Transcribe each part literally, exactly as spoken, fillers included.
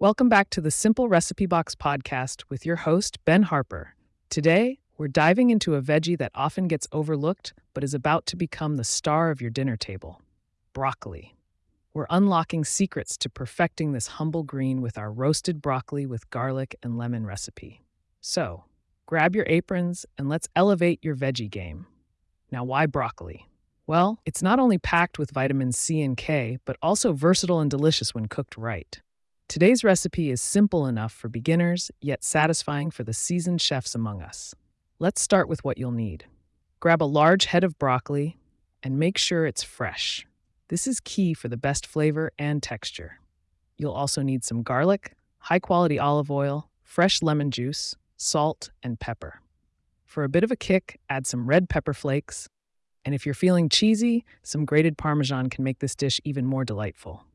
Welcome back to the Simple Recipe Box podcast with your host, Ben Harper. Today, we're diving into a veggie that often gets overlooked but is about to become the star of your dinner table: broccoli. We're unlocking secrets to perfecting this humble green with our roasted broccoli with garlic and lemon recipe. So, grab your aprons and let's elevate your veggie game. Now, why broccoli? Well, it's not only packed with vitamins C and K, but also versatile and delicious when cooked right. Today's recipe is simple enough for beginners, yet satisfying for the seasoned chefs among us. Let's start with what you'll need. Grab a large head of broccoli and make sure it's fresh. This is key for the best flavor and texture. You'll also need some garlic, high-quality olive oil, fresh lemon juice, salt, and pepper. For a bit of a kick, add some red pepper flakes, and if you're feeling cheesy, some grated Parmesan can make this dish even more delightful.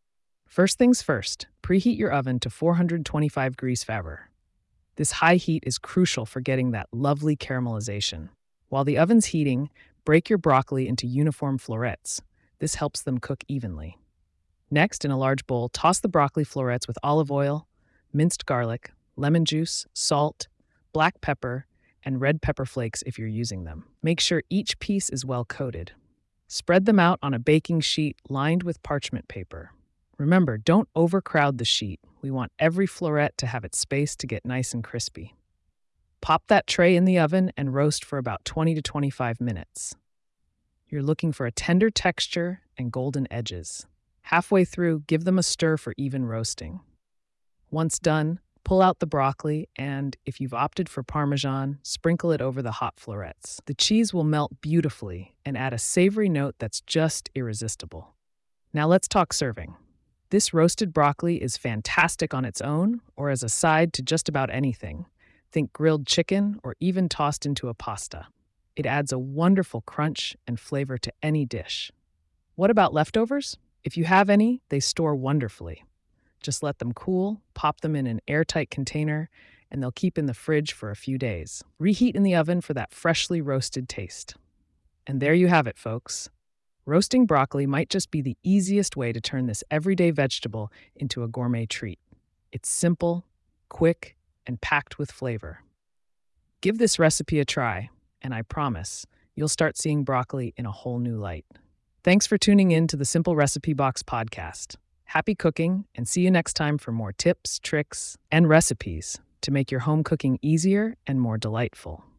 First things first, preheat your oven to four hundred twenty-five degrees Fahrenheit. This high heat is crucial for getting that lovely caramelization. While the oven's heating, break your broccoli into uniform florets. This helps them cook evenly. Next, in a large bowl, toss the broccoli florets with olive oil, minced garlic, lemon juice, salt, black pepper, and red pepper flakes if you're using them. Make sure each piece is well coated. Spread them out on a baking sheet lined with parchment paper. Remember, don't overcrowd the sheet. We want every floret to have its space to get nice and crispy. Pop that tray in the oven and roast for about twenty to twenty-five minutes. You're looking for a tender texture and golden edges. Halfway through, give them a stir for even roasting. Once done, pull out the broccoli and, if you've opted for Parmesan, sprinkle it over the hot florets. The cheese will melt beautifully and add a savory note that's just irresistible. Now let's talk serving. This roasted broccoli is fantastic on its own or as a side to just about anything. Think grilled chicken or even tossed into a pasta. It adds a wonderful crunch and flavor to any dish. What about leftovers? If you have any, they store wonderfully. Just let them cool, pop them in an airtight container, and they'll keep in the fridge for a few days. Reheat in the oven for that freshly roasted taste. And there you have it, folks. Roasting broccoli might just be the easiest way to turn this everyday vegetable into a gourmet treat. It's simple, quick, and packed with flavor. Give this recipe a try, and I promise you'll start seeing broccoli in a whole new light. Thanks for tuning in to the Simple Recipe Box podcast. Happy cooking, and see you next time for more tips, tricks, and recipes to make your home cooking easier and more delightful.